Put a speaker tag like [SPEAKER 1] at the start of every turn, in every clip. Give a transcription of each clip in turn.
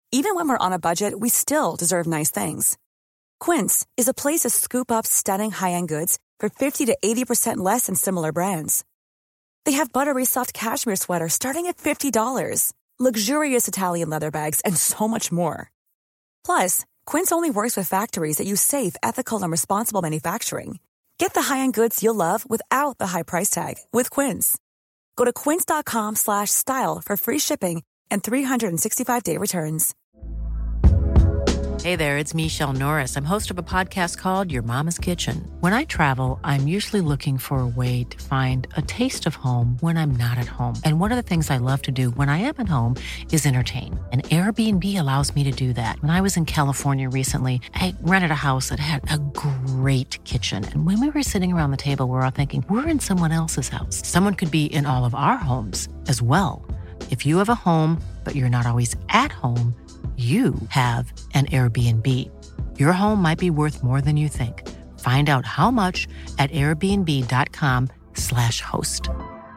[SPEAKER 1] Even when we're on a budget, we still deserve nice things. Quince is a place to scoop up stunning high-end goods for 50 to 80% less than similar brands. They have buttery soft cashmere sweaters starting at $50, luxurious Italian leather bags, and so much more. Plus, Quince only works with factories that use safe, ethical, and responsible manufacturing. Get the high-end goods you'll love without the high price tag with Quince. Go to quince.com/style for free shipping and 365-day returns.
[SPEAKER 2] Hey there, it's Michelle Norris. I'm host of a podcast called Your Mama's Kitchen. When I travel, I'm usually looking for a way to find a taste of home when I'm not at home. And one of the things I love to do when I am at home is entertain. And Airbnb allows me to do that. When I was in California recently, I rented a house that had a great kitchen. And when we were sitting around the table, we were all thinking, we're in someone else's house. Someone could be in all of our homes as well. If you have a home, but you're not always at home, you have an Airbnb. Your home might be worth more than you think. Find out how much at airbnb.com/host.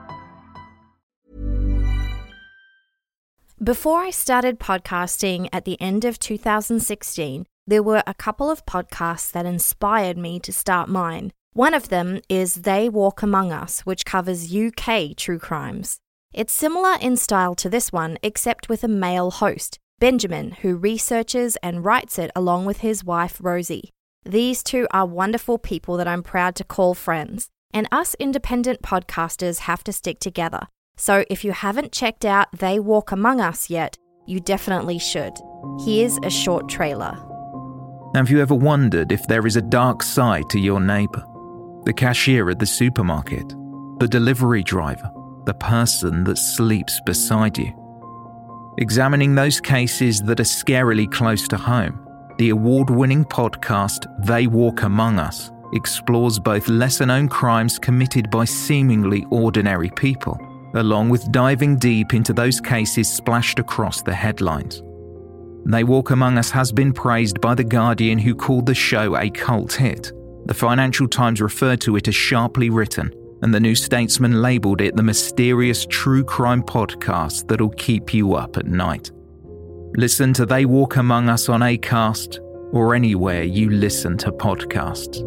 [SPEAKER 3] Before I started podcasting at the end of 2016, there were a couple of podcasts that inspired me to start mine. One of them is They Walk Among Us, which covers UK true crimes. It's similar in style to this one, except with a male host, Benjamin, who researches and writes it along with his wife, Rosie. These two are wonderful people that I'm proud to call friends, and us independent podcasters have to stick together. So if you haven't checked out They Walk Among Us yet, you definitely should. Here's a short trailer.
[SPEAKER 4] Have you ever wondered if there is a dark side to your neighbour? The cashier at the supermarket, the delivery driver, the person that sleeps beside you. Examining those cases that are scarily close to home, the award-winning podcast They Walk Among Us explores both lesser-known crimes committed by seemingly ordinary people, along with diving deep into those cases splashed across the headlines. They Walk Among Us has been praised by The Guardian, who called the show a cult hit. The Financial Times referred to it as sharply written, and the New Statesman labelled it the mysterious true crime podcast that'll keep you up at night. Listen to They Walk Among Us on Acast or anywhere you listen to podcasts.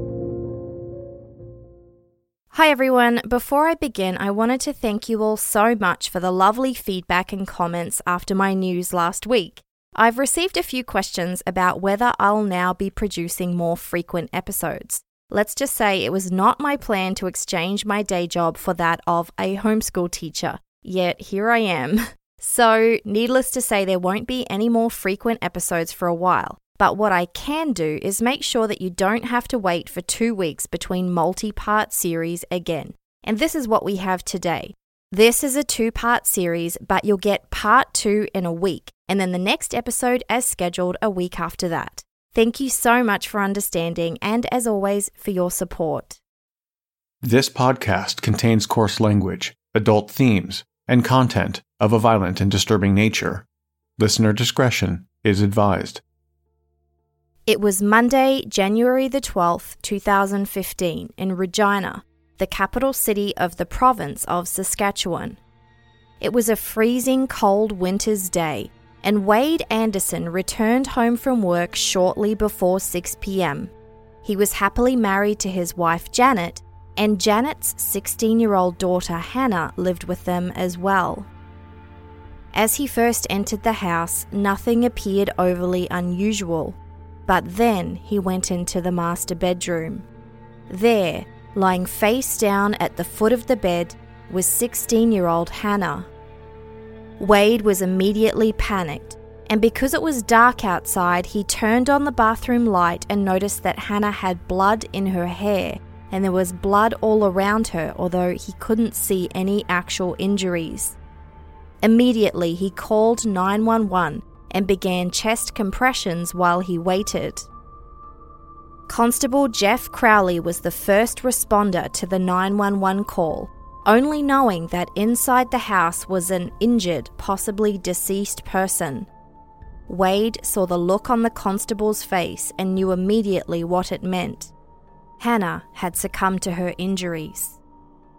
[SPEAKER 3] Hi everyone, before I begin, I wanted to thank you all so much for the lovely feedback and comments after my news last week. I've received a few questions about whether I'll now be producing more frequent episodes. Let's just say it was not my plan to exchange my day job for that of a homeschool teacher, yet here I am. So, needless to say, there won't be any more frequent episodes for a while. But what I can do is make sure that you don't have to wait for 2 weeks between multi-part series again. And this is what we have today. This is a 2-part series, but you'll get part 2 in a week, and then the next episode as scheduled a week after that. Thank you so much for understanding and, as always, for your support.
[SPEAKER 5] This podcast contains coarse language, adult themes, and content of a violent and disturbing nature. Listener discretion is advised.
[SPEAKER 3] It was Monday, January the 12th, 2015, in Regina, the capital city of the province of Saskatchewan. It was a freezing cold winter's day, and Wade Anderson returned home from work shortly before 6 p.m. He was happily married to his wife Janet, and Janet's 16-year-old daughter Hannah lived with them as well. As he first entered the house, nothing appeared overly unusual, but then he went into the master bedroom. There, lying face down at the foot of the bed, was 16-year-old Hannah. Wade was immediately panicked, and because it was dark outside, he turned on the bathroom light and noticed that Hannah had blood in her hair, and there was blood all around her, although he couldn't see any actual injuries. Immediately, he called 911 and began chest compressions while he waited. Constable Jeff Crowley was the first responder to the 911 call, only knowing that inside the house was an injured, possibly deceased person. Wade saw the look on the constable's face and knew immediately what it meant. Hannah had succumbed to her injuries.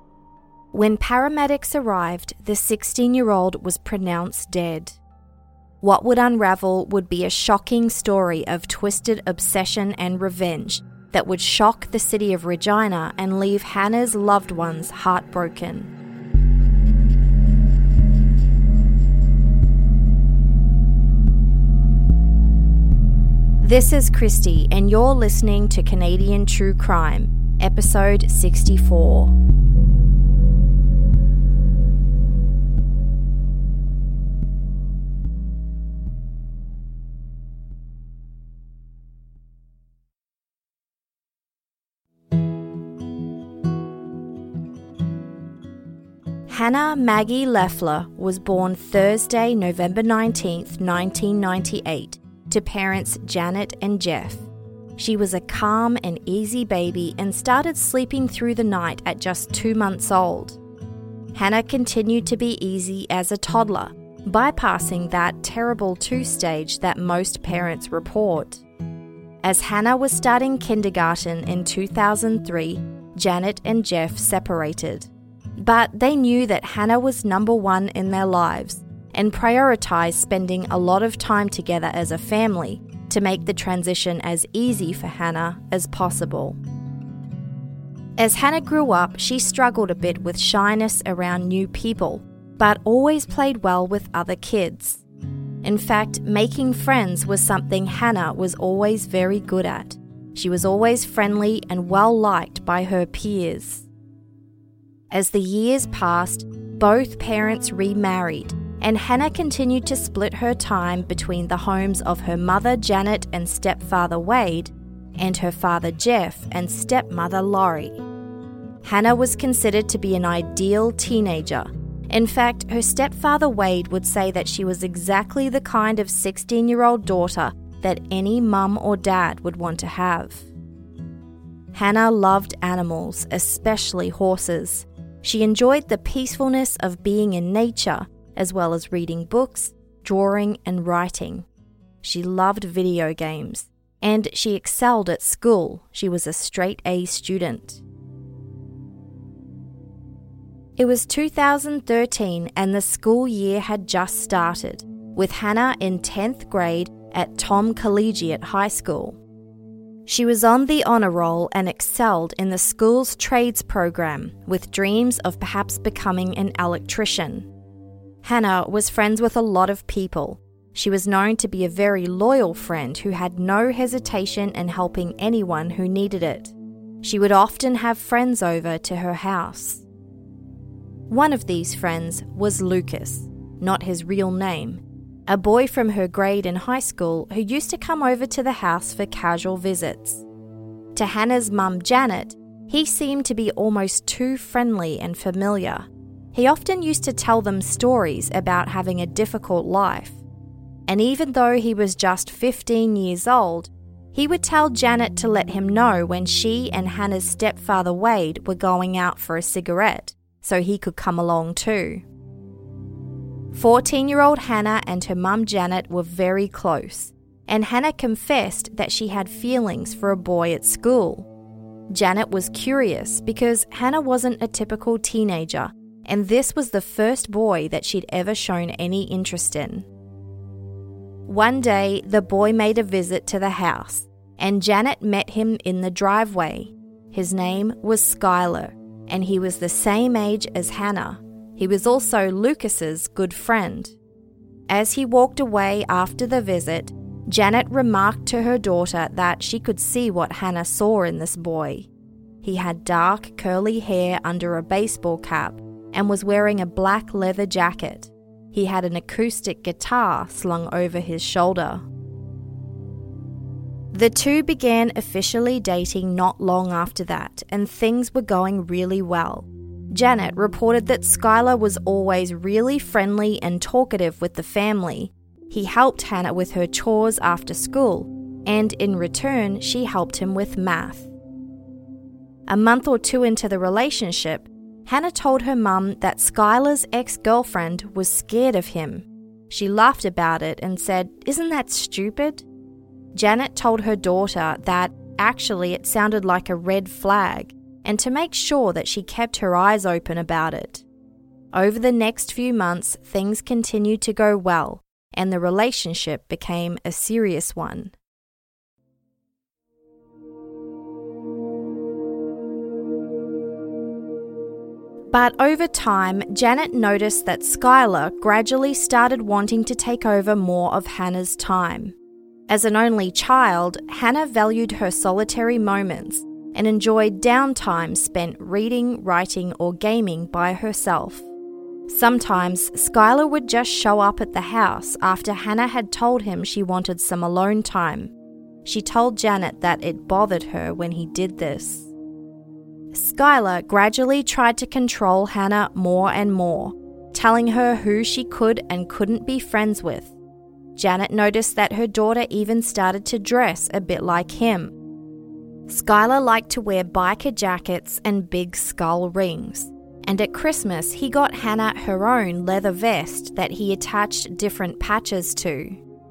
[SPEAKER 3] When paramedics arrived, the 16-year-old was pronounced dead. What would unravel would be a shocking story of twisted obsession and revenge that would shock the city of Regina and leave Hannah's loved ones heartbroken. This is Christy, and you're listening to Canadian True Crime, episode 64. Hannah Maggie Leffler was born Thursday, November 19th, 1998, to parents Janet and Jeff. She was a calm and easy baby and started sleeping through the night at just 2 months old. Hannah continued to be easy as a toddler, bypassing that terrible 2 stage that most parents report. As Hannah was starting kindergarten in 2003, Janet and Jeff separated. But they knew that Hannah was number one in their lives and prioritized spending a lot of time together as a family to make the transition as easy for Hannah as possible. As Hannah grew up, she struggled a bit with shyness around new people, but always played well with other kids. In fact, making friends was something Hannah was always very good at. She was always friendly and well-liked by her peers. As the years passed, both parents remarried, and Hannah continued to split her time between the homes of her mother Janet and stepfather Wade, and her father Jeff and stepmother Laurie. Hannah was considered to be an ideal teenager. In fact, her stepfather Wade would say that she was exactly the kind of 16-year-old daughter that any mum or dad would want to have. Hannah loved animals, especially horses. She enjoyed the peacefulness of being in nature, as well as reading books, drawing, and writing. She loved video games, and she excelled at school. She was a straight-A student. It was 2013 and the school year had just started, with Hannah in 10th grade at Tom Collegiate High School. She was on the honour roll and excelled in the school's trades program, with dreams of perhaps becoming an electrician. Hannah was friends with a lot of people. She was known to be a very loyal friend who had no hesitation in helping anyone who needed it. She would often have friends over to her house. One of these friends was Lucas, not his real name, a boy from her grade in high school who used to come over to the house for casual visits. To Hannah's mum Janet, he seemed to be almost too friendly and familiar. He often used to tell them stories about having a difficult life. And even though he was just 15 years old, he would tell Janet to let him know when she and Hannah's stepfather Wade were going out for a cigarette, so he could come along too. 14-year-old Hannah and her mum Janet were very close, and Hannah confessed that she had feelings for a boy at school. Janet was curious because Hannah wasn't a typical teenager, and this was the first boy that she'd ever shown any interest in. One day, the boy made a visit to the house, and Janet met him in the driveway. His name was Skylar, and he was the same age as Hannah. He was also Lucas's good friend. As he walked away after the visit, Janet remarked to her daughter that she could see what Hannah saw in this boy. He had dark, curly hair under a baseball cap and was wearing a black leather jacket. He had an acoustic guitar slung over his shoulder. The two began officially dating not long after that, and things were going really well. Janet reported that Skylar was always really friendly and talkative with the family. He helped Hannah with her chores after school, and in return, she helped him with math. A month or two into the relationship, Hannah told her mum that Skylar's ex-girlfriend was scared of him. She laughed about it and said, "Isn't that stupid?" Janet told her daughter that actually it sounded like a red flag, and to make sure that she kept her eyes open about it. Over the next few months, things continued to go well, and the relationship became a serious one. But over time, Janet noticed that Skylar gradually started wanting to take over more of Hannah's time. As an only child, Hannah valued her solitary moments and enjoyed downtime spent reading, writing, or gaming by herself. Sometimes, Skylar would just show up at the house after Hannah had told him she wanted some alone time. She told Janet that it bothered her when he did this. Skylar gradually tried to control Hannah more and more, telling her who she could and couldn't be friends with. Janet noticed that her daughter even started to dress a bit like him. Skylar liked to wear biker jackets and big skull rings, and at Christmas he got Hannah her own leather vest that he attached different patches to.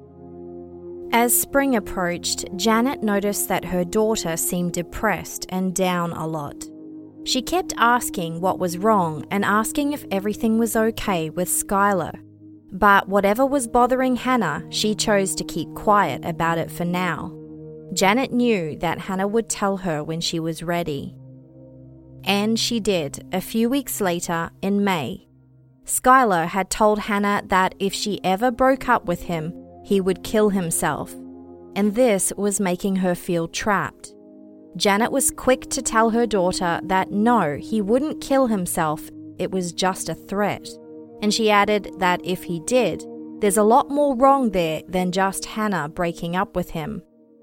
[SPEAKER 3] As spring approached, Janet noticed that her daughter seemed depressed and down a lot. She kept asking what was wrong and asking if everything was okay with Skylar. But whatever was bothering Hannah, she chose to keep quiet about it for now. Janet knew that Hannah would tell her when she was ready. And she did, a few weeks later, in May. Skylar had told Hannah that if she ever broke up with him, he would kill himself. And this was making her feel trapped. Janet was quick to tell her daughter that no, he wouldn't kill himself, it was just a threat. And she added that if he did, there's a lot more wrong there than just Hannah breaking up with him.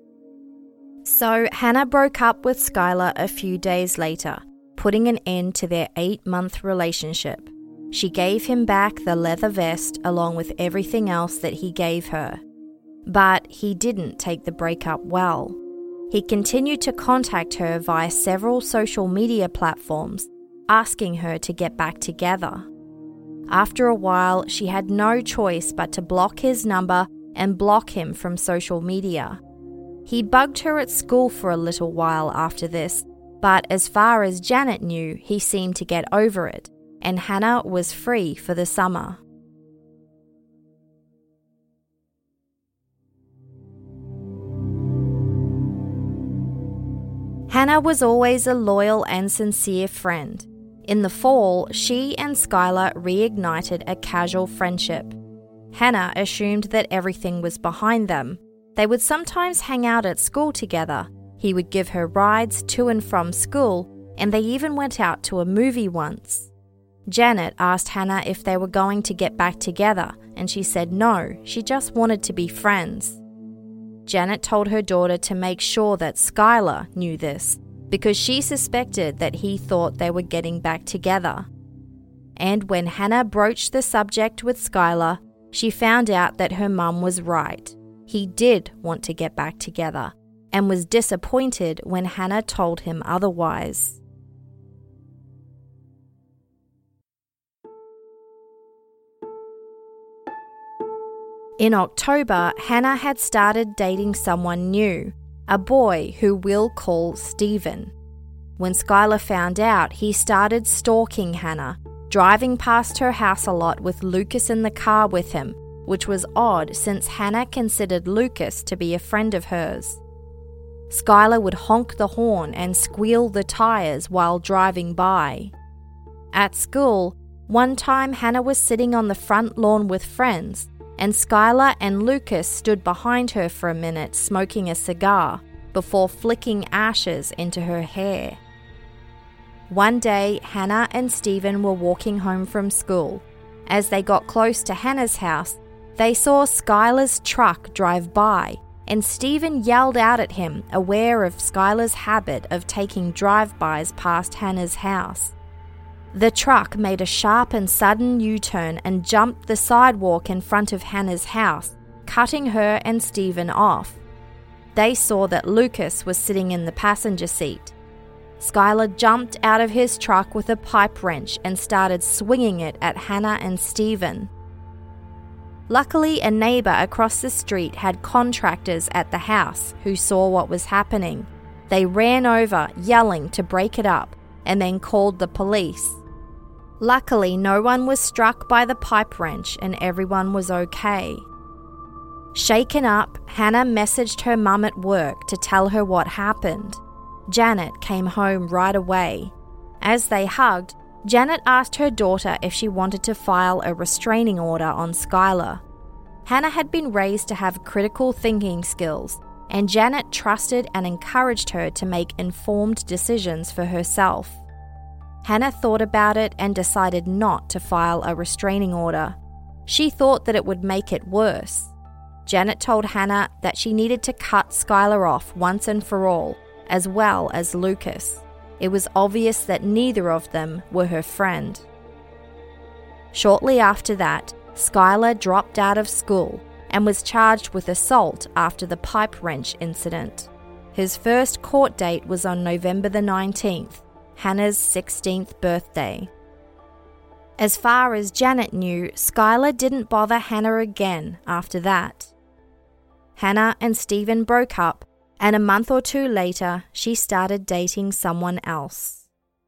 [SPEAKER 3] So Hannah broke up with Skylar a few days later, putting an end to their 8-month relationship. She gave him back the leather vest along with everything else that he gave her. But he didn't take the breakup well. He continued to contact her via several social media platforms, asking her to get back together. After a while, she had no choice but to block his number and block him from social media. He bugged her at school for a little while after this, but as far as Janet knew, he seemed to get over it, and Hannah was free for the summer. Hannah was always a loyal and sincere friend. In the fall, she and Skylar reignited a casual friendship. Hannah assumed that everything was behind them. They would sometimes hang out at school together. He would give her rides to and from school, and they even went out to a movie once. Janet asked Hannah if they were going to get back together, and she said no, she just wanted to be friends. Janet told her daughter to make sure that Skylar knew this, because she suspected that he thought they were getting back together. And when Hannah broached the subject with Skylar, she found out that her mum was right. He did want to get back together, and was disappointed when Hannah told him otherwise. In October, Hannah had started dating someone new, a boy who we'll call Stephen. When Skylar found out, he started stalking Hannah, driving past her house a lot with Lucas in the car with him, which was odd since Hannah considered Lucas to be a friend of hers. Skylar would honk the horn and squeal the tires while driving by. At school, one time Hannah was sitting on the front lawn with friends, and Skylar and Lucas stood behind her for a minute smoking a cigar before flicking ashes into her hair. One day, Hannah and Stephen were walking home from school. As they got close to Hannah's house, they saw Skylar's truck drive by, and Stephen yelled out at him, aware of Skylar's habit of taking drive-bys past Hannah's house. The truck made a sharp and sudden U-turn and jumped the sidewalk in front of Hannah's house, cutting her and Stephen off. They saw that Lucas was sitting in the passenger seat. Skylar jumped out of his truck with a pipe wrench and started swinging it at Hannah and Stephen. Luckily, a neighbour across the street had contractors at the house who saw what was happening. They ran over, yelling to break it up, and then called the police. Luckily, no one was struck by the pipe wrench and everyone was okay. Shaken up, Hannah messaged her mum at work to tell her what happened. Janet came home right away. As they hugged, Janet asked her daughter if she wanted to file a restraining order on Skylar. Hannah had been raised to have critical thinking skills, and Janet trusted and encouraged her to make informed decisions for herself. Hannah thought about it and decided not to file a restraining order. She thought that it would make it worse. Janet told Hannah that she needed to cut Skylar off once and for all, as well as Lucas. It was obvious that neither of them were her friend. Shortly after that, Skylar dropped out of school and was charged with assault after the pipe wrench incident. His first court date was on November the 19th, Hannah's 16th birthday. As far as Janet knew, Skylar didn't bother Hannah again after that. Hannah and Stephen broke up, and a month or two later, she started dating someone else.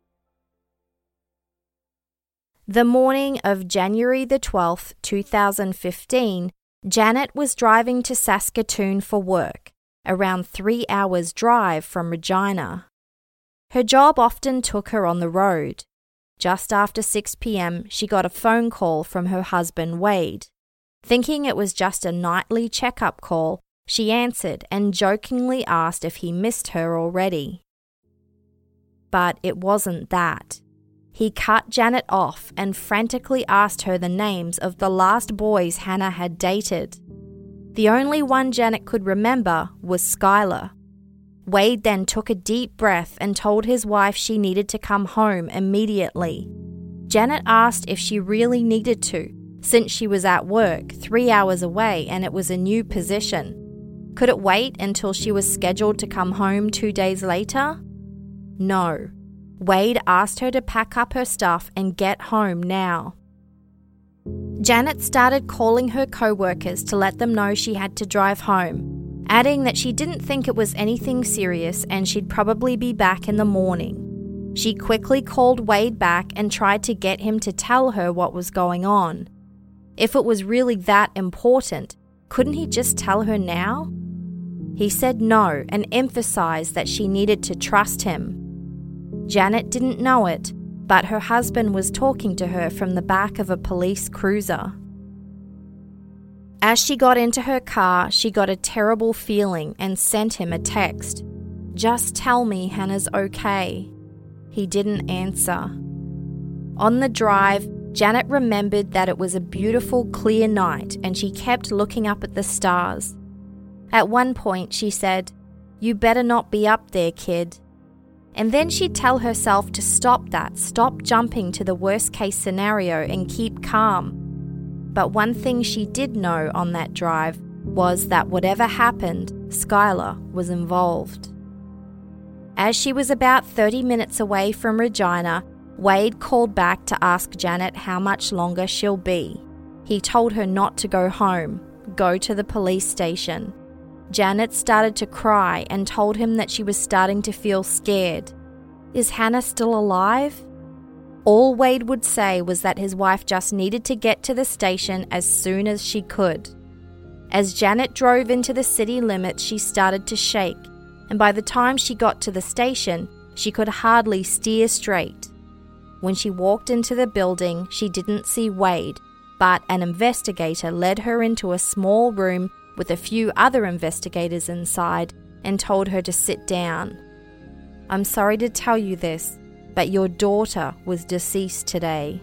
[SPEAKER 3] The morning of January the 12th, 2015, Janet was driving to Saskatoon for work, around 3 hours' drive from Regina. Her job often took her on the road. Just after 6 p.m., she got a phone call from her husband, Wade. Thinking it was just a nightly checkup call, she answered and jokingly asked if he missed her already. But it wasn't that. He cut Janet off and frantically asked her the names of the last boys Hannah had dated. The only one Janet could remember was Skylar. Wade then took a deep breath and told his wife she needed to come home immediately. Janet asked if she really needed to, since she was at work 3 hours away and it was a new position. Could it wait until she was scheduled to come home 2 days later? No. Wade asked her to pack up her stuff and get home now. Janet started calling her co-workers to let them know she had to drive home, adding that she didn't think it was anything serious and she'd probably be back in the morning. She quickly called Wade back and tried to get him to tell her what was going on. If it was really that important, couldn't he just tell her now? He said no and emphasized that she needed to trust him. Janet didn't know it, but her husband was talking to her from the back of a police cruiser. As she got into her car, she got a terrible feeling and sent him a text. "Just tell me Hannah's okay." He didn't answer. On the drive, Janet remembered that it was a beautiful, clear night and she kept looking up at the stars. At one point, she said, "You better not be up there, kid." And then she'd tell herself to stop jumping to the worst-case scenario and keep calm. But one thing she did know on that drive was that whatever happened, Skylar was involved. As she was about 30 minutes away from Regina, Wade called back to ask Janet how much longer she'll be. He told her not to go home, go to the police station. Janet started to cry and told him that she was starting to feel scared. Is Hannah still alive? All Wade would say was that his wife just needed to get to the station as soon as she could. As Janet drove into the city limits, she started to shake, and by the time she got to the station, she could hardly steer straight. When she walked into the building, she didn't see Wade, but an investigator led her into a small room with a few other investigators inside and told her to sit down. "I'm sorry to tell you this, but your daughter was deceased today."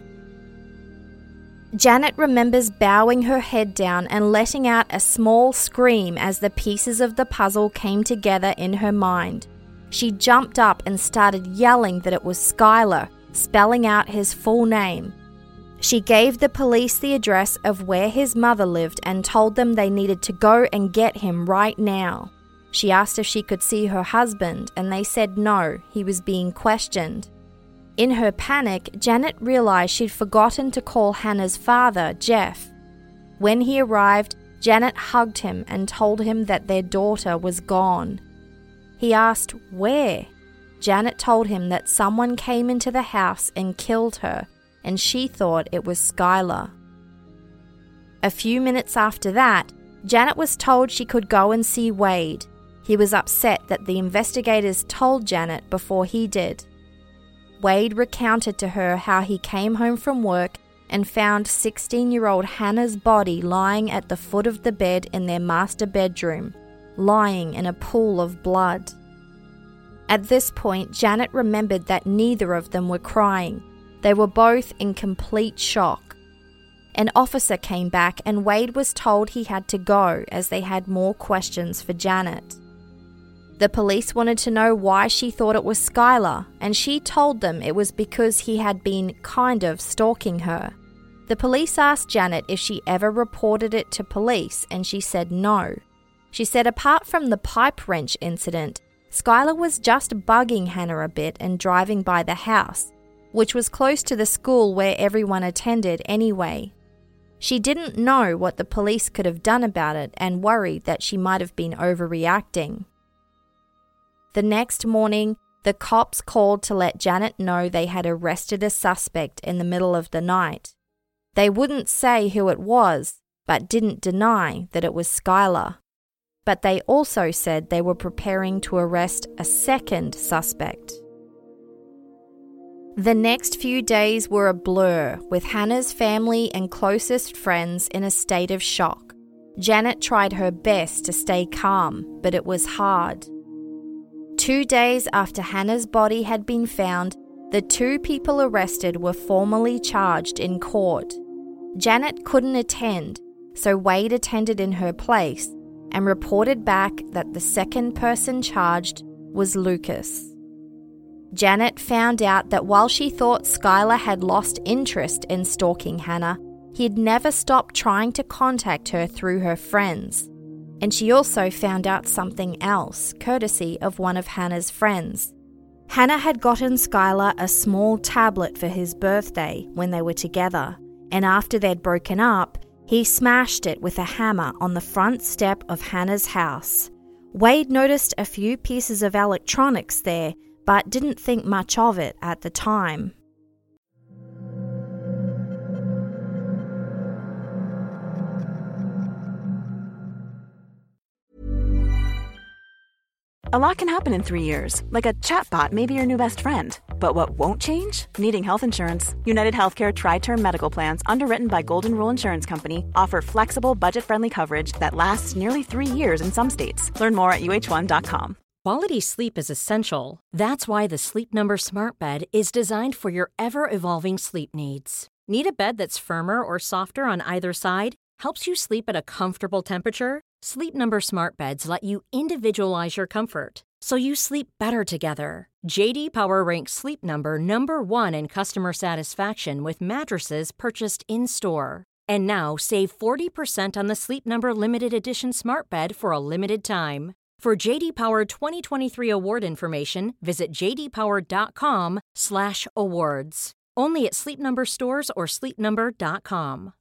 [SPEAKER 3] Janet remembers bowing her head down and letting out a small scream as the pieces of the puzzle came together in her mind. She jumped up and started yelling that it was Skylar, spelling out his full name. She gave the police the address of where his mother lived and told them they needed to go and get him right now. She asked if she could see her husband, and they said no, he was being questioned. In her panic, Janet realized she'd forgotten to call Hannah's father, Jeff. When he arrived, Janet hugged him and told him that their daughter was gone. He asked where. Janet told him that someone came into the house and killed her, and she thought it was Skylar. A few minutes after that, Janet was told she could go and see Wade. He was upset that the investigators told Janet before he did. Wade recounted to her how he came home from work and found 16-year-old Hannah's body lying at the foot of the bed in their master bedroom, lying in a pool of blood. At this point, Janet remembered that neither of them were crying. They were both in complete shock. An officer came back and Wade was told he had to go as they had more questions for Janet. The police wanted to know why she thought it was Skylar, and she told them it was because he had been kind of stalking her. The police asked Janet if she ever reported it to police, and she said no. She said apart from the pipe wrench incident, Skylar was just bugging Hannah a bit and driving by the house, which was close to the school where everyone attended anyway. She didn't know what the police could have done about it and worried that she might have been overreacting. The next morning, the cops called to let Janet know they had arrested a suspect in the middle of the night. They wouldn't say who it was, but didn't deny that it was Skylar. But they also said they were preparing to arrest a second suspect. The next few days were a blur, with Hannah's family and closest friends in a state of shock. Janet tried her best to stay calm, but it was hard. 2 days after Hannah's body had been found, the 2 people arrested were formally charged in court. Janet couldn't attend, so Wade attended in her place and reported back that the second person charged was Lucas. Janet found out that while she thought Skylar had lost interest in stalking Hannah, he'd never stopped trying to contact her through her friends. And she also found out something else, courtesy of one of Hannah's friends. Hannah had gotten Skylar a small tablet for his birthday when they were together, and after they'd broken up, he smashed it with a hammer on the front step of Hannah's house. Wade noticed a few pieces of electronics there, but didn't think much of it at the time.
[SPEAKER 6] A lot can happen in 3 years, like a chatbot may be your new best friend. But what won't change? Needing health insurance. United Healthcare Tri-Term Medical Plans, underwritten by Golden Rule Insurance Company, offer flexible, budget-friendly coverage that lasts nearly 3 years in some states. Learn more at uh1.com.
[SPEAKER 7] Quality sleep is essential. That's why the Sleep Number Smart Bed is designed for your ever-evolving sleep needs. Need a bed that's firmer or softer on either side? Helps you sleep at a comfortable temperature? Sleep Number Smart Beds let you individualize your comfort, so you sleep better together. J.D. Power ranks Sleep Number number 1 in customer satisfaction with mattresses purchased in-store. And now, save 40% on the Sleep Number Limited Edition Smart Bed for a limited time. For J.D. Power 2023 award information, visit jdpower.com/awards. Only at Sleep Number stores or sleepnumber.com.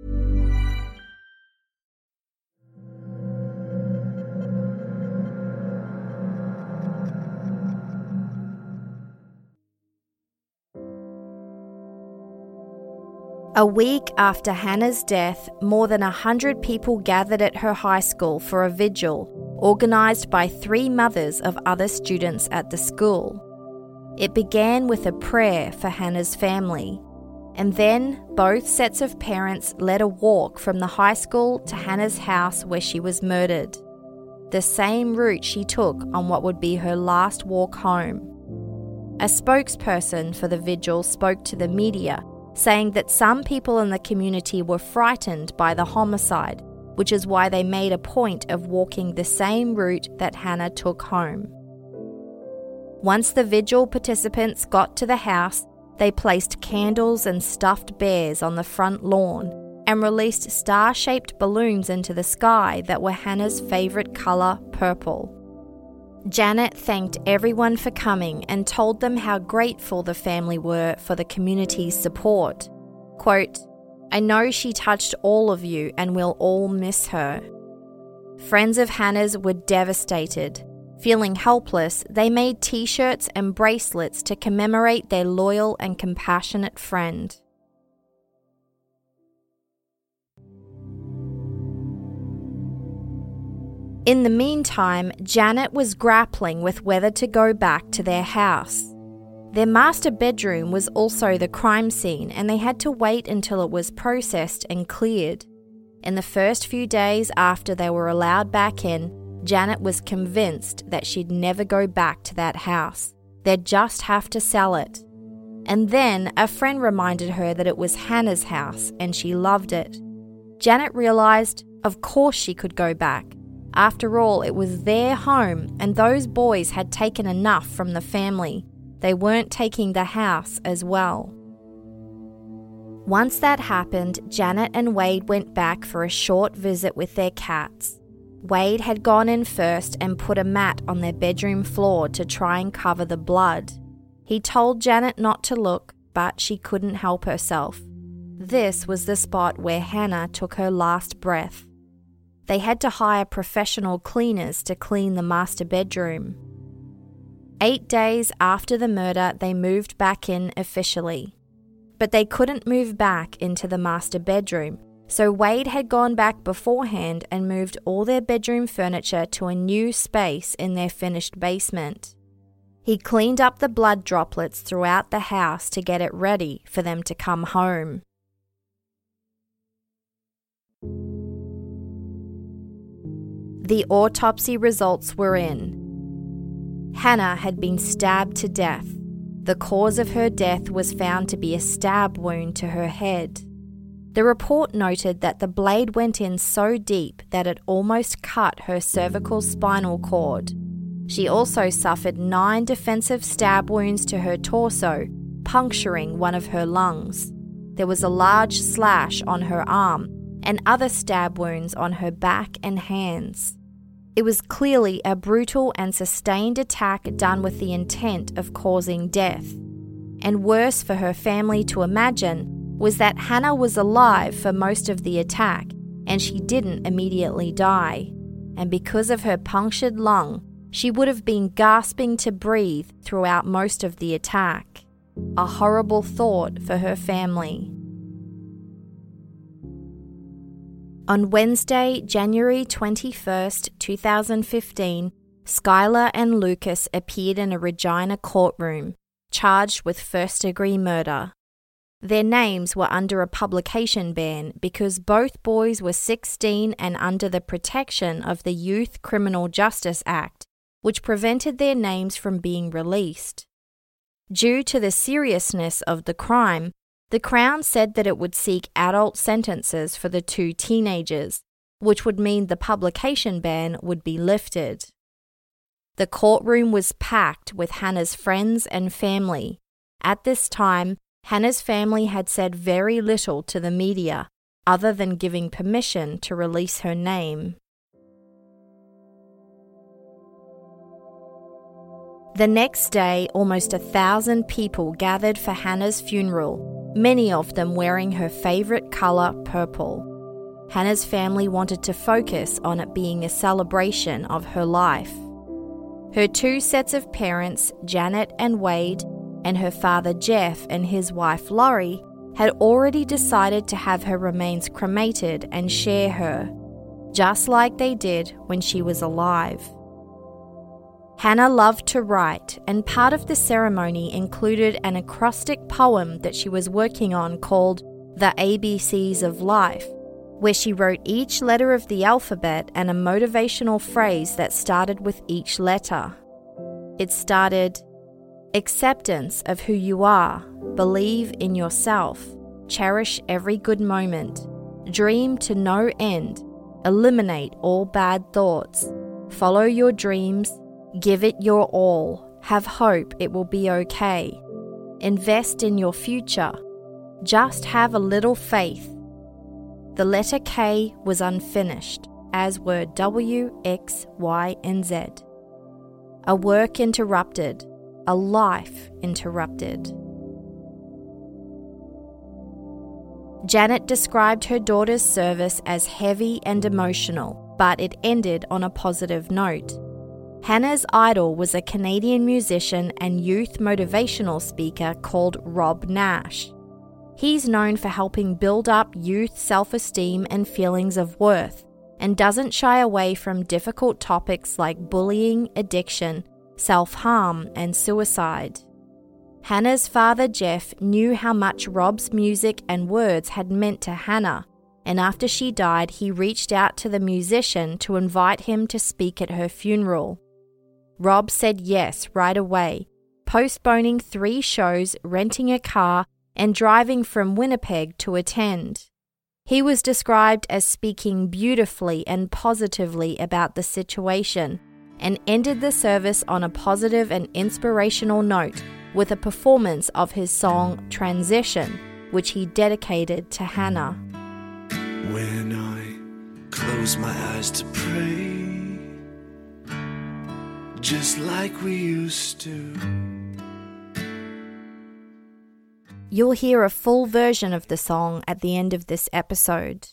[SPEAKER 3] A week after Hannah's death, more than 100 people gathered at her high school for a vigil, organised by 3 mothers of other students at the school. It began with a prayer for Hannah's family, and then both sets of parents led a walk from the high school to Hannah's house where she was murdered, the same route she took on what would be her last walk home. A spokesperson for the vigil spoke to the media, saying that some people in the community were frightened by the homicide, which is why they made a point of walking the same route that Hannah took home. Once the vigil participants got to the house, they placed candles and stuffed bears on the front lawn and released star-shaped balloons into the sky that were Hannah's favourite colour, purple. Janet thanked everyone for coming and told them how grateful the family were for the community's support. Quote, "I know she touched all of you and we'll all miss her." Friends of Hannah's were devastated. Feeling helpless, they made t-shirts and bracelets to commemorate their loyal and compassionate friend. In the meantime, Janet was grappling with whether to go back to their house. Their master bedroom was also the crime scene, and they had to wait until it was processed and cleared. In the first few days after they were allowed back in, Janet was convinced that she'd never go back to that house. They'd just have to sell it. And then a friend reminded her that it was Hannah's house and she loved it. Janet realised, of course she could go back. After all, it was their home, and those boys had taken enough from the family. They weren't taking the house as well. Once that happened, Janet and Wade went back for a short visit with their cats. Wade had gone in first and put a mat on their bedroom floor to try and cover the blood. He told Janet not to look, but she couldn't help herself. This was the spot where Hannah took her last breath. They had to hire professional cleaners to clean the master bedroom. 8 days after the murder, they moved back in officially. But they couldn't move back into the master bedroom, so Wade had gone back beforehand and moved all their bedroom furniture to a new space in their finished basement. He cleaned up the blood droplets throughout the house to get it ready for them to come home. The autopsy results were in. Hannah had been stabbed to death. The cause of her death was found to be a stab wound to her head. The report noted that the blade went in so deep that it almost cut her cervical spinal cord. She also suffered 9 defensive stab wounds to her torso, puncturing one of her lungs. There was a large slash on her arm and other stab wounds on her back and hands. It was clearly a brutal and sustained attack done with the intent of causing death. And worse for her family to imagine was that Hannah was alive for most of the attack and she didn't immediately die. And because of her punctured lung, she would have been gasping to breathe throughout most of the attack. A horrible thought for her family. On Wednesday, January 21st, 2015, Skylar and Lucas appeared in a Regina courtroom, charged with first-degree murder. Their names were under a publication ban because both boys were 16 and under the protection of the Youth Criminal Justice Act, which prevented their names from being released. Due to the seriousness of the crime, the Crown said that it would seek adult sentences for the 2 teenagers, which would mean the publication ban would be lifted. The courtroom was packed with Hannah's friends and family. At this time, Hannah's family had said very little to the media, other than giving permission to release her name. The next day, almost 1,000 people gathered for Hannah's funeral, many of them wearing her favourite colour, purple. Hannah's family wanted to focus on it being a celebration of her life. Her 2 sets of parents, Janet and Wade, and her father Jeff and his wife Laurie, had already decided to have her remains cremated and share her, just like they did when she was alive. Hannah loved to write, and part of the ceremony included an acrostic poem that she was working on called The ABCs of Life, where she wrote each letter of the alphabet and a motivational phrase that started with each letter. It started, "Acceptance of who you are, believe in yourself, cherish every good moment, dream to no end, eliminate all bad thoughts, follow your dreams, give it your all, have hope it will be okay, invest in your future, just have a little faith." The letter K was unfinished, as were W, X, Y, and Z. A work interrupted, a life interrupted. Janet described her daughter's service as heavy and emotional, but it ended on a positive note. Hannah's idol was a Canadian musician and youth motivational speaker called Rob Nash. He's known for helping build up youth self-esteem and feelings of worth, and doesn't shy away from difficult topics like bullying, addiction, self-harm, and suicide. Hannah's father, Jeff, knew how much Rob's music and words had meant to Hannah, and after she died, he reached out to the musician to invite him to speak at her funeral. Rob said yes right away, postponing 3 shows, renting a car, and driving from Winnipeg to attend. He was described as speaking beautifully and positively about the situation, and ended the service on a positive and inspirational note with a performance of his song Transition, which he dedicated to Hannah.
[SPEAKER 8] When I close my eyes to pray, just like we used to.
[SPEAKER 3] You'll hear a full version of the song at the end of this episode.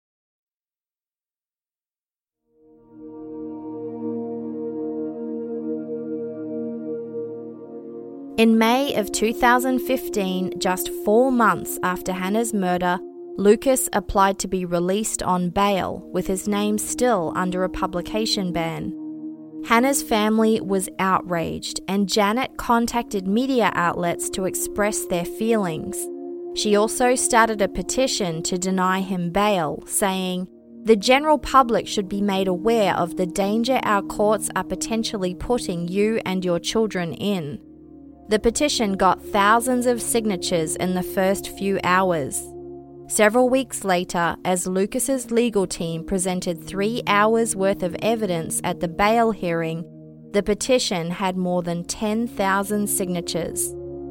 [SPEAKER 3] In May of 2015, just 4 months after Hannah's murder, Lucas applied to be released on bail, with his name still under a publication ban. Hannah's family was outraged, and Janet contacted media outlets to express their feelings. She also started a petition to deny him bail, saying, "The general public should be made aware of the danger our courts are potentially putting you and your children in." The petition got thousands of signatures in the first few hours. Several weeks later, as Lucas's legal team presented 3 hours worth of evidence at the bail hearing, the petition had more than 10,000 signatures.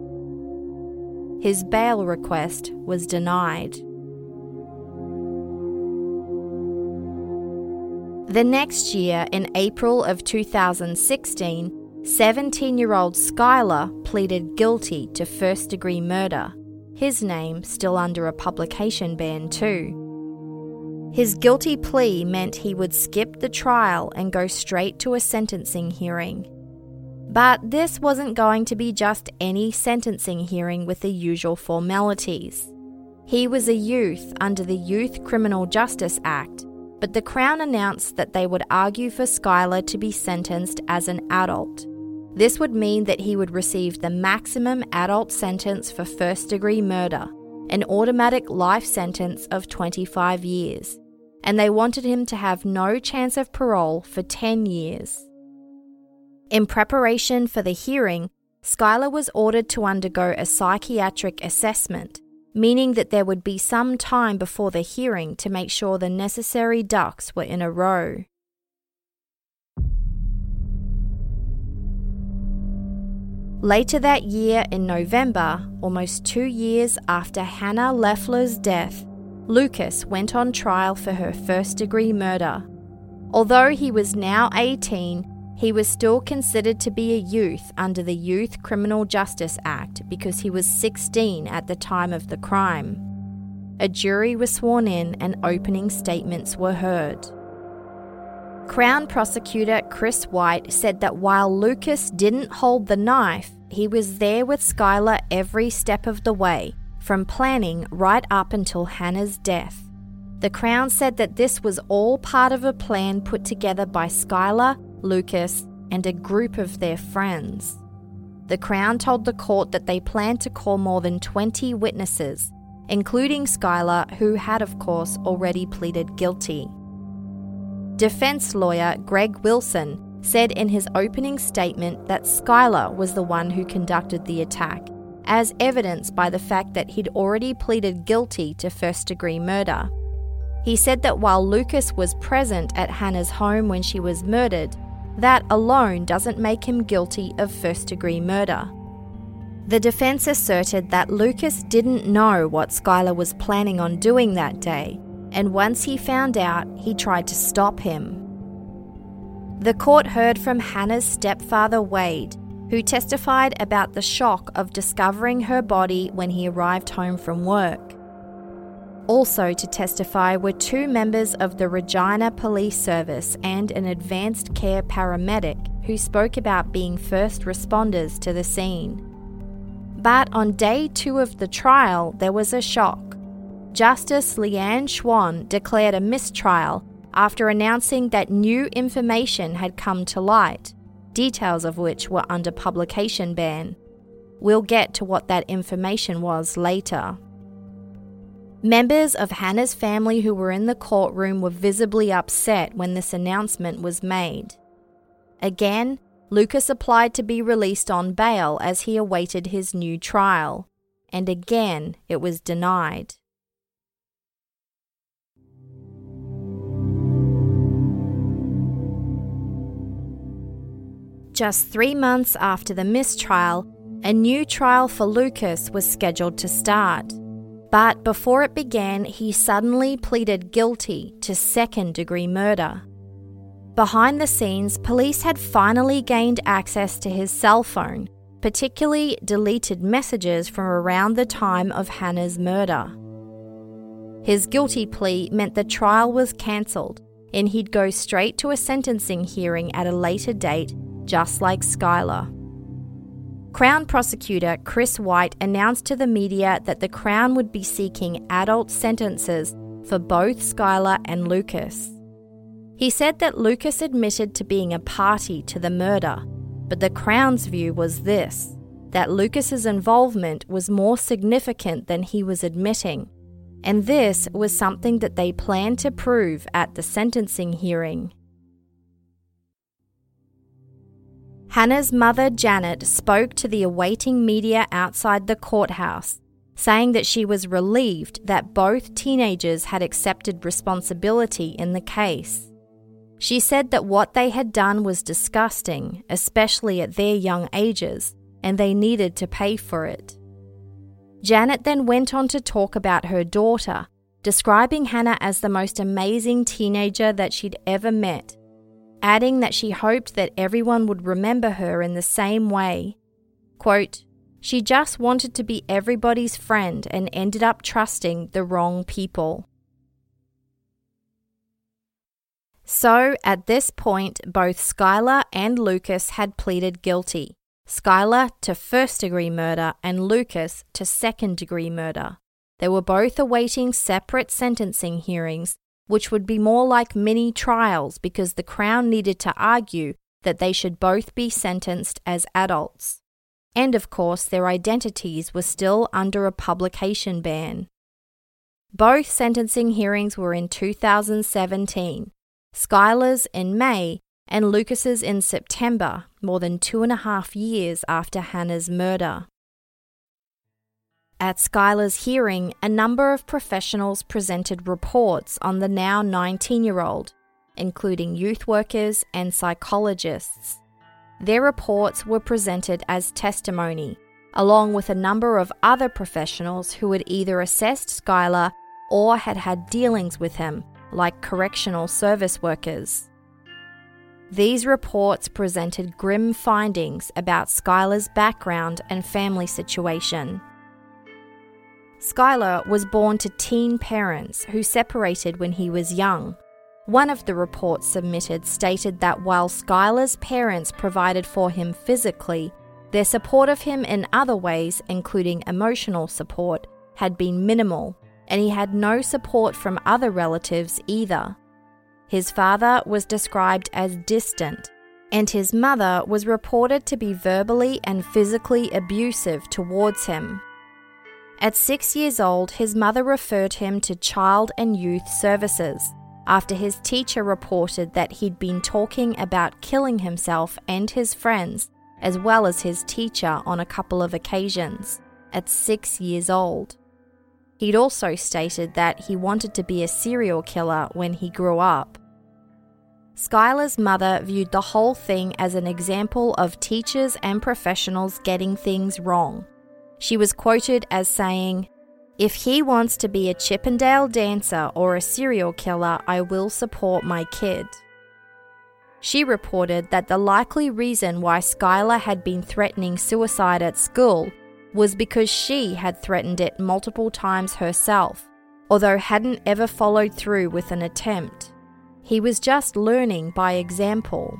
[SPEAKER 3] His bail request was denied. The next year, in April of 2016, 17-year-old Skylar pleaded guilty to first-degree murder, his name still under a publication ban too. His guilty plea meant he would skip the trial and go straight to a sentencing hearing. But this wasn't going to be just any sentencing hearing with the usual formalities. He was a youth under the Youth Criminal Justice Act, but the Crown announced that they would argue for Skylar to be sentenced as an adult. This would mean that he would receive the maximum adult sentence for first-degree murder, an automatic life sentence of 25 years, and they wanted him to have no chance of parole for 10 years. In preparation for the hearing, Skylar was ordered to undergo a psychiatric assessment, meaning that there would be some time before the hearing to make sure the necessary ducks were in a row. Later that year, in November, almost 2 years after Hannah Loeffler's death, Lucas went on trial for her first-degree murder. Although he was now 18, he was still considered to be a youth under the Youth Criminal Justice Act because he was 16 at the time of the crime. A jury was sworn in and opening statements were heard. Crown prosecutor Chris White said that while Lucas didn't hold the knife, he was there with Skylar every step of the way, from planning right up until Hannah's death. The Crown said that this was all part of a plan put together by Skylar, Lucas, and a group of their friends. The Crown told the court that they planned to call more than 20 witnesses, including Skylar, who had, of course, already pleaded guilty. Defense lawyer Greg Wilson said in his opening statement that Skylar was the one who conducted the attack, as evidenced by the fact that he'd already pleaded guilty to first-degree murder. He said that while Lucas was present at Hannah's home when she was murdered, that alone doesn't make him guilty of first-degree murder. The defense asserted that Lucas didn't know what Skylar was planning on doing that day, and once he found out, he tried to stop him. The court heard from Hannah's stepfather, Wade, who testified about the shock of discovering her body when he arrived home from work. Also to testify were 2 members of the Regina Police Service and an advanced care paramedic who spoke about being first responders to the scene. But on day 2 of the trial, there was a shock. Justice Leanne Schwann declared a mistrial after announcing that new information had come to light, details of which were under publication ban. We'll get to what that information was later. Members of Hannah's family who were in the courtroom were visibly upset when this announcement was made. Again, Lucas applied to be released on bail as he awaited his new trial, and again it was denied. Just 3 months after the mistrial, a new trial for Lucas was scheduled to start. But before it began, he suddenly pleaded guilty to second-degree murder. Behind the scenes, police had finally gained access to his cell phone, particularly deleted messages from around the time of Hannah's murder. His guilty plea meant the trial was cancelled, and he'd go straight to a sentencing hearing at a later date, just like Skylar. Crown Prosecutor Chris White announced to the media that the Crown would be seeking adult sentences for both Skylar and Lucas. He said that Lucas admitted to being a party to the murder, but the Crown's view was this, that Lucas's involvement was more significant than he was admitting, and this was something that they planned to prove at the sentencing hearing. Hannah's mother, Janet, spoke to the awaiting media outside the courthouse, saying that she was relieved that both teenagers had accepted responsibility in the case. She said that what they had done was disgusting, especially at their young ages, and they needed to pay for it. Janet then went on to talk about her daughter, describing Hannah as the most amazing teenager that she'd ever met, adding that she hoped that everyone would remember her in the same way. Quote, "She just wanted to be everybody's friend and ended up trusting the wrong people." So, at this point, both Skylar and Lucas had pleaded guilty. Skylar to first-degree murder and Lucas to second-degree murder. They were both awaiting separate sentencing hearings, which would be more like mini trials because the Crown needed to argue that they should both be sentenced as adults. And of course, their identities were still under a publication ban. Both sentencing hearings were in 2017, Skylar's in May and Lucas's in September, more than 2.5 years after Hannah's murder. At Skylar's hearing, a number of professionals presented reports on the now 19-year-old, including youth workers and psychologists. Their reports were presented as testimony, along with a number of other professionals who had either assessed Skylar or had had dealings with him, like correctional service workers. These reports presented grim findings about Skylar's background and family situation. Skylar was born to teen parents who separated when he was young. One of the reports submitted stated that while Skylar's parents provided for him physically, their support of him in other ways, including emotional support, had been minimal, and he had no support from other relatives either. His father was described as distant, and his mother was reported to be verbally and physically abusive towards him. At 6 years old, his mother referred him to Child and Youth Services after his teacher reported that he'd been talking about killing himself and his friends, as well as his teacher on a couple of occasions, at 6 years old. He'd also stated that he wanted to be a serial killer when he grew up. Skylar's mother viewed the whole thing as an example of teachers and professionals getting things wrong. She was quoted as saying, "If he wants to be a Chippendale dancer or a serial killer, I will support my kid." She reported that the likely reason why Skylar had been threatening suicide at school was because she had threatened it multiple times herself, although hadn't ever followed through with an attempt. He was just learning by example.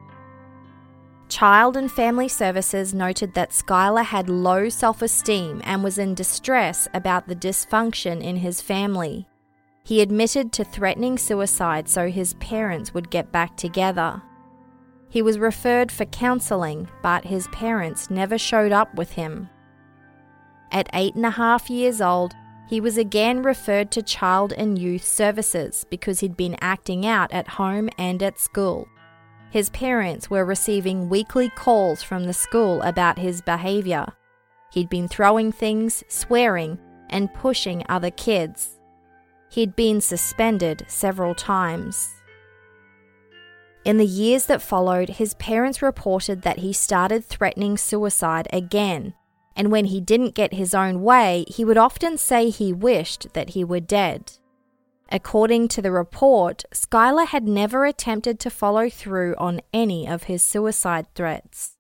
[SPEAKER 3] Child and Family Services noted that Skylar had low self-esteem and was in distress about the dysfunction in his family. He admitted to threatening suicide so his parents would get back together. He was referred for counselling, but his parents never showed up with him. At 8.5 years old, he was again referred to Child and Youth Services because he'd been acting out at home and at school. His parents were receiving weekly calls from the school about his behaviour. He'd been throwing things, swearing, and pushing other kids. He'd been suspended several times. In the years that followed, his parents reported that he started threatening suicide again, and when he didn't get his own way, he would often say he wished that he were dead. According to the report, Skylar had never attempted to follow through on any of his suicide threats.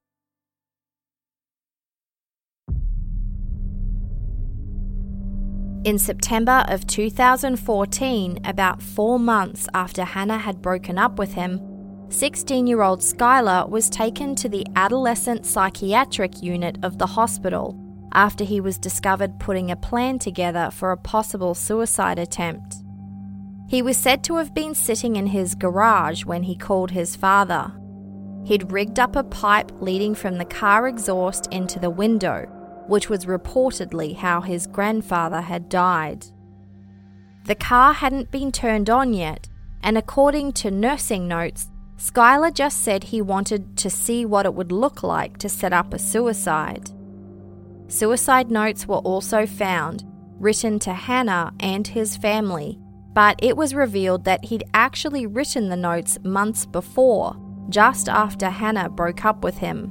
[SPEAKER 3] In September of 2014, about 4 months after Hannah had broken up with him, 16-year-old Skylar was taken to the adolescent psychiatric unit of the hospital after he was discovered putting a plan together for a possible suicide attempt. He was said to have been sitting in his garage when he called his father. He'd rigged up a pipe leading from the car exhaust into the window, which was reportedly how his grandfather had died. The car hadn't been turned on yet, and according to nursing notes, Skylar just said he wanted to see what it would look like to set up a suicide. Suicide notes were also found, written to Hannah and his family, but it was revealed that he'd actually written the notes months before, just after Hannah broke up with him.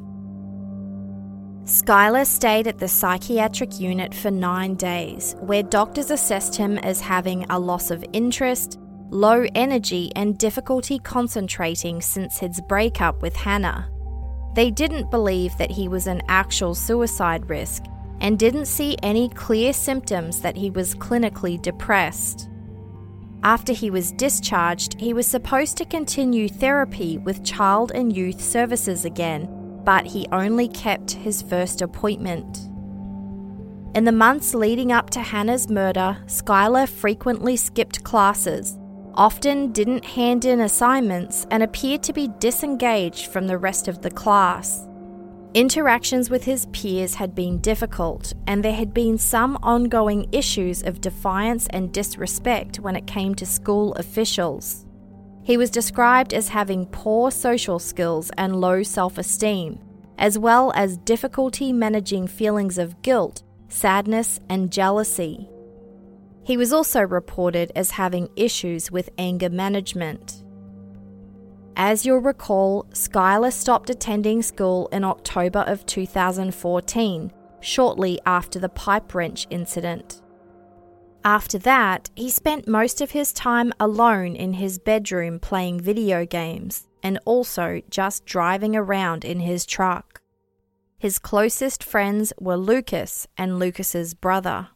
[SPEAKER 3] Skylar stayed at the psychiatric unit for 9 days, where doctors assessed him as having a loss of interest, low energy, and difficulty concentrating since his breakup with Hannah. They didn't believe that he was an actual suicide risk and didn't see any clear symptoms that he was clinically depressed. After he was discharged, he was supposed to continue therapy with Child and Youth Services again, but he only kept his first appointment. In the months leading up to Hannah's murder, Skylar frequently skipped classes, often didn't hand in assignments, and appeared to be disengaged from the rest of the class. Interactions with his peers had been difficult, and there had been some ongoing issues of defiance and disrespect when it came to school officials. He was described as having poor social skills and low self-esteem, as well as difficulty managing feelings of guilt, sadness, and jealousy. He was also reported as having issues with anger management. As you'll recall, Skylar stopped attending school in October of 2014, shortly after the pipe wrench incident. After that, he spent most of his time alone in his bedroom playing video games and also just driving around in his truck. His closest friends were Lucas and Lucas's brother.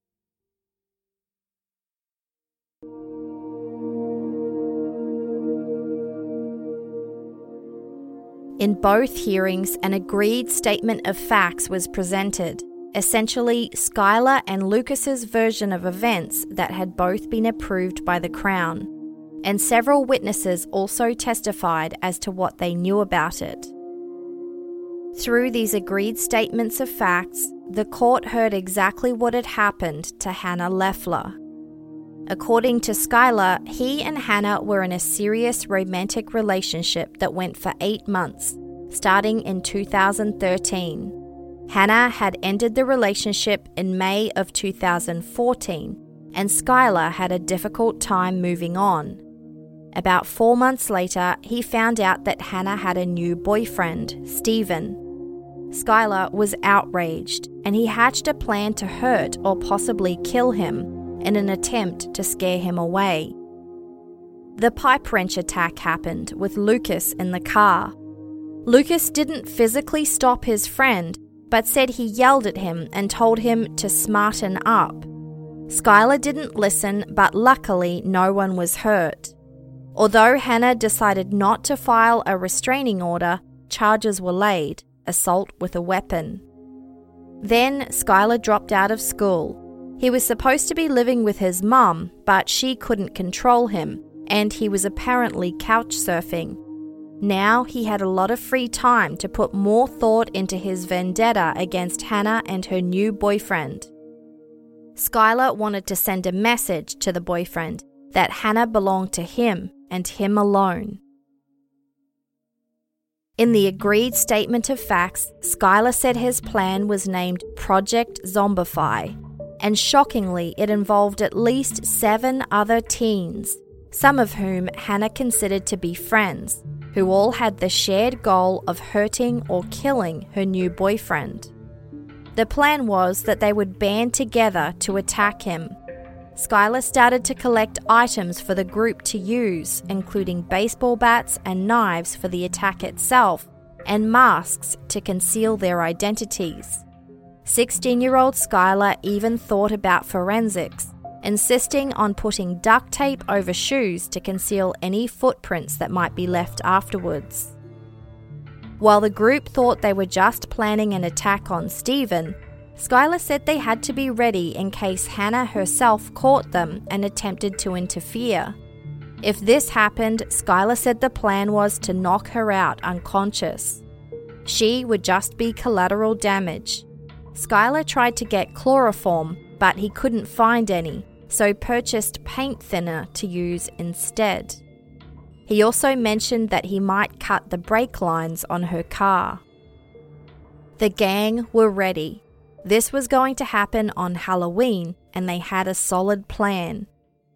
[SPEAKER 3] In both hearings, an agreed statement of facts was presented, essentially Skylar and Lucas's version of events that had both been approved by the Crown, and several witnesses also testified as to what they knew about it. Through these agreed statements of facts, the court heard exactly what had happened to Hannah Leffler. According to Skylar, he and Hannah were in a serious romantic relationship that went for 8 months, starting in 2013. Hannah had ended the relationship in May of 2014, and Skylar had a difficult time moving on. About 4 months later, he found out that Hannah had a new boyfriend, Stephen. Skylar was outraged, and he hatched a plan to hurt or possibly kill him in an attempt to scare him away. The pipe wrench attack happened with Lucas in the car. Lucas didn't physically stop his friend, but said he yelled at him and told him to smarten up. Skylar didn't listen, but luckily no one was hurt. Although Hannah decided not to file a restraining order, charges were laid, assault with a weapon. Then Skylar dropped out of school. He was supposed to be living with his mum, but she couldn't control him, and he was apparently couch surfing. Now he had a lot of free time to put more thought into his vendetta against Hannah and her new boyfriend. Skylar wanted to send a message to the boyfriend that Hannah belonged to him and him alone. In the agreed statement of facts, Skylar said his plan was named Project Zombify, and shockingly it involved at least 7 other teens, some of whom Hannah considered to be friends, who all had the shared goal of hurting or killing her new boyfriend. The plan was that they would band together to attack him. Skylar started to collect items for the group to use, including baseball bats and knives for the attack itself, and masks to conceal their identities. 16-year-old Skylar even thought about forensics, insisting on putting duct tape over shoes to conceal any footprints that might be left afterwards. While the group thought they were just planning an attack on Stephen, Skylar said they had to be ready in case Hannah herself caught them and attempted to interfere. If this happened, Skylar said the plan was to knock her out unconscious. She would just be collateral damage. Skylar tried to get chloroform, but he couldn't find any, so purchased paint thinner to use instead. He also mentioned that he might cut the brake lines on her car. The gang were ready. This was going to happen on Halloween, and they had a solid plan.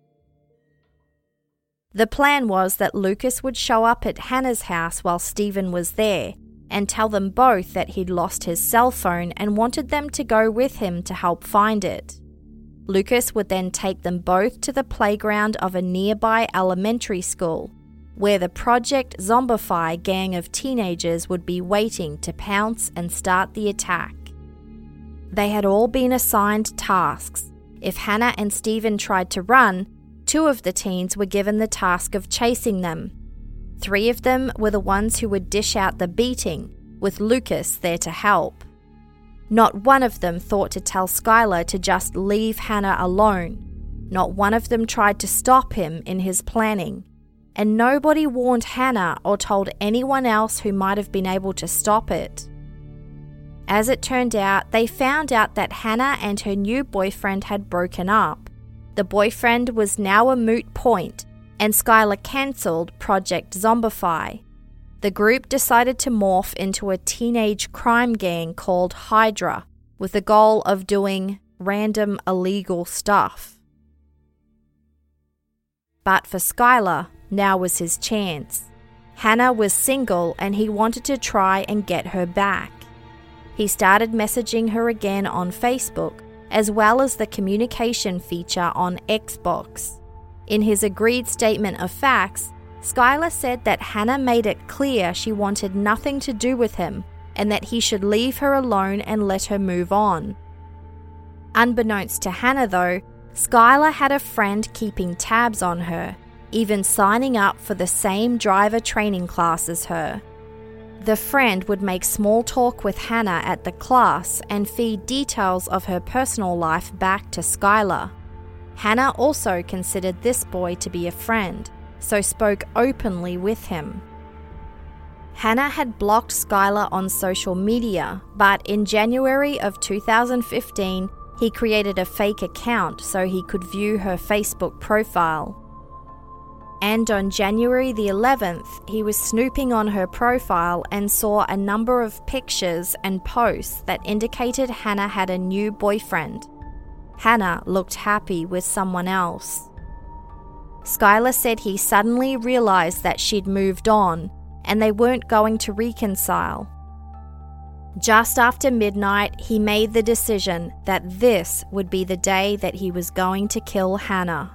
[SPEAKER 3] The plan was that Lucas would show up at Hannah's house while Stephen was there, and tell them both that he'd lost his cell phone and wanted them to go with him to help find it. Lucas would then take them both to the playground of a nearby elementary school, where the Project Zombify gang of teenagers would be waiting to pounce and start the attack. They had all been assigned tasks. If Hannah and Stephen tried to run, 2 of the teens were given the task of chasing them. 3 of them were the ones who would dish out the beating, with Lucas there to help. Not one of them thought to tell Skylar to just leave Hannah alone. Not one of them tried to stop him in his planning. And nobody warned Hannah or told anyone else who might have been able to stop it. As it turned out, they found out that Hannah and her new boyfriend had broken up. The boyfriend was now a moot point, and Skylar cancelled Project Zombify. The group decided to morph into a teenage crime gang called Hydra, with the goal of doing random illegal stuff. But for Skylar, now was his chance. Hannah was single and he wanted to try and get her back. He started messaging her again on Facebook, as well as the communication feature on Xbox. In his agreed statement of facts, Skylar said that Hannah made it clear she wanted nothing to do with him and that he should leave her alone and let her move on. Unbeknownst to Hannah though, Skylar had a friend keeping tabs on her, even signing up for the same driver training class as her. The friend would make small talk with Hannah at the class and feed details of her personal life back to Skylar. Hannah also considered this boy to be a friend, so spoke openly with him. Hannah had blocked Skylar on social media, but in January of 2015, he created a fake account so he could view her Facebook profile. And on January the 11th, he was snooping on her profile and saw a number of pictures and posts that indicated Hannah had a new boyfriend. Hannah looked happy with someone else. Skylar said he suddenly realized that she'd moved on and they weren't going to reconcile. Just after midnight, he made the decision that this would be the day that he was going to kill Hannah.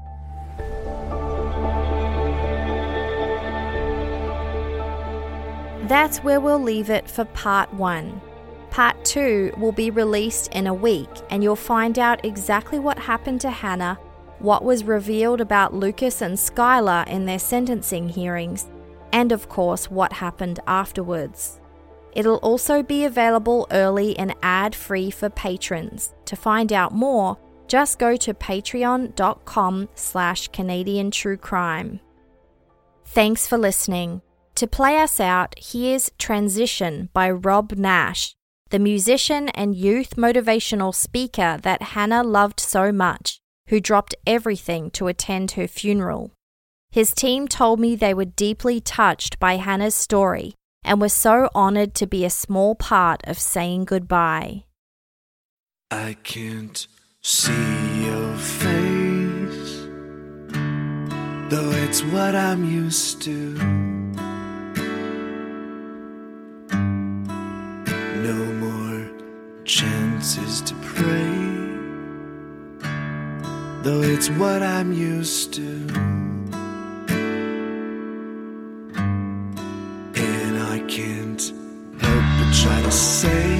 [SPEAKER 3] That's where we'll leave it for part 1. Part 2 will be released in a week, and you'll find out exactly what happened to Hannah, what was revealed about Lucas and Skylar in their sentencing hearings, and of course what happened afterwards. It'll also be available early and ad-free for patrons. To find out more, Just go to patreon.com/Canadian True Crime. Thanks for listening. To play us out, here's Transition by Rob Nash, the musician and youth motivational speaker that Hannah loved so much, who dropped everything to attend her funeral. His team told me they were deeply touched by Hannah's story and were so honored to be a small part of saying goodbye.
[SPEAKER 8] I can't see your face, though it's what I'm used to. No more chances to pray, though it's what I'm used to. And I can't help but try to say,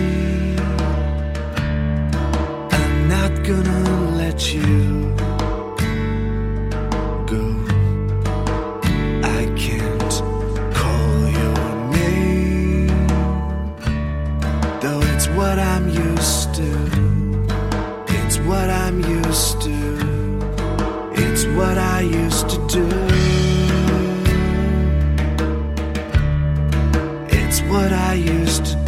[SPEAKER 8] I'm not gonna let you go. I can't call your name, though it's what I'm used to. It's what I'm used to. It's what I used to do. It's what I used to do.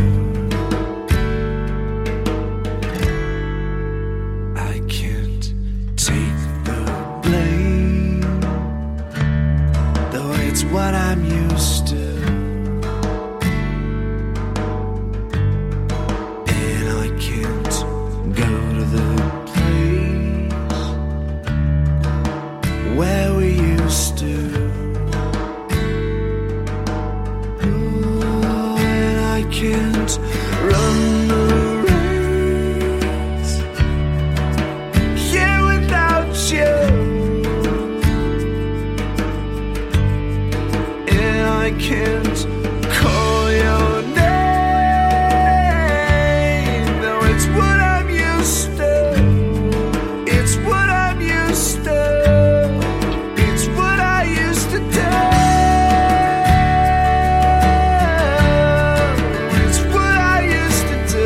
[SPEAKER 8] I can't take the blame, though it's what I'm used to. And I can't go to the place where we used to. Oh, and I can't run the race here without you. And I can't call your name, though it's what I'm used to. It's what I'm used to. It's what I used to do. It's what I used to do.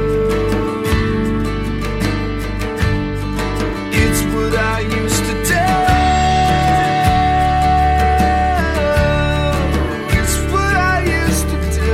[SPEAKER 8] It's what I used to do. It's what I used to do.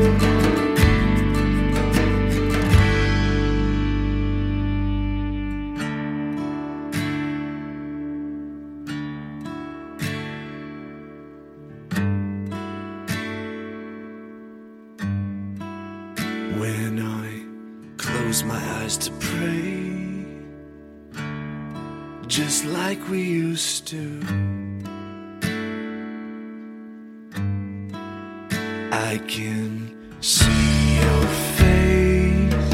[SPEAKER 8] When I close my eyes to pray, just like we used to, I can see your face,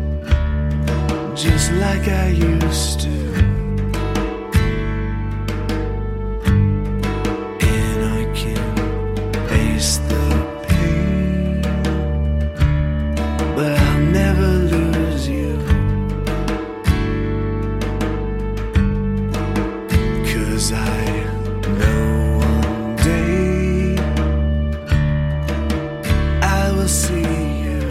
[SPEAKER 8] just like I used to. And I can face the pain, but I'll never lose you. 'Cause I know one day I will see you.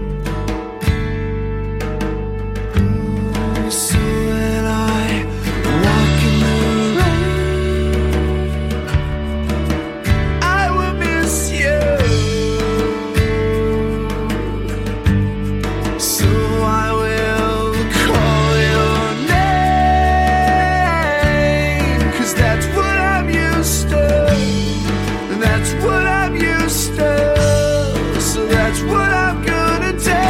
[SPEAKER 8] So when I walk in the rain, I will miss you. So I will call your name, 'cause that's what I'm used to. And that's what I'm used to. So that's what I'm gonna do.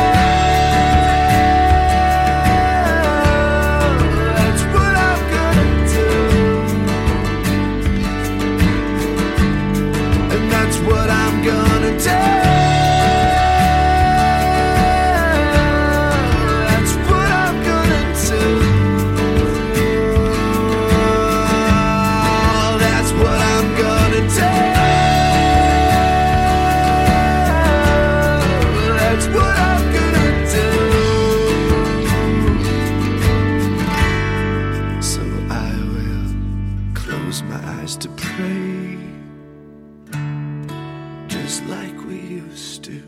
[SPEAKER 8] That's what I'm gonna do. And that's what I'm gonna do. That's what I'm gonna do. That's what I'm gonna do. That's what I'm gonna do. So I will close my eyes to pray, just like we used to.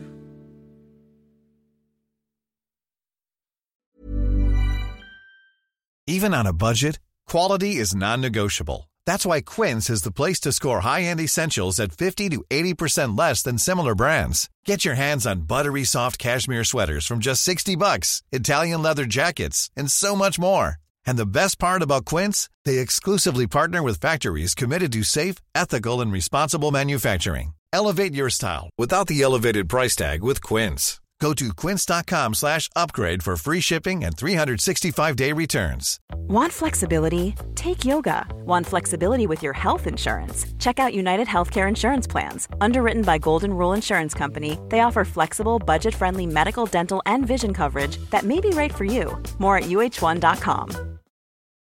[SPEAKER 9] Even on a budget, quality is non-negotiable. That's why Quince is the place to score high-end essentials at 50 to 80% less than similar brands. Get your hands on buttery soft cashmere sweaters from just $60, Italian leather jackets, and so much more. And the best part about Quince, they exclusively partner with factories committed to safe, ethical, and responsible manufacturing. Elevate your style without the elevated price tag with Quince. Go to quince.com/upgrade for free shipping and 365-day returns.
[SPEAKER 6] Want flexibility? Take yoga. Want flexibility with your health insurance? Check out United Healthcare Insurance Plans. Underwritten by Golden Rule Insurance Company, they offer flexible, budget-friendly medical, dental, and vision coverage that may be right for you. More at UH1.com.